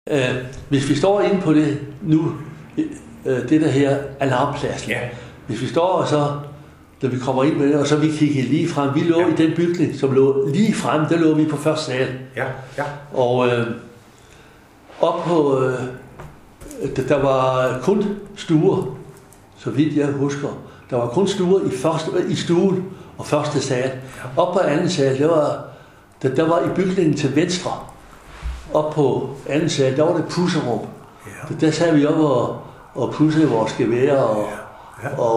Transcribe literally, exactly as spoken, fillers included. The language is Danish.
Øh, hvis vi står inde på det nu, øh, det der her alarmpladsen. Ja. Hvis vi står og så, da vi kommer ind med det, og så vi kigger lige frem. Vi lå ja. i den bygning, som lå lige frem, der lå vi på første sal. Ja, ja. Og øh, op på, øh, der, der var kun stuer, så vidt jeg husker. Der var kun stuer i, første, i stuen og første sal. Ja. Op på anden sal, der var, der, der var i bygningen til venstre. Op på anden sal, der var det pusserum. Ja. Der sad vi op og, og pudsede vores geværer og, ja. Ja. og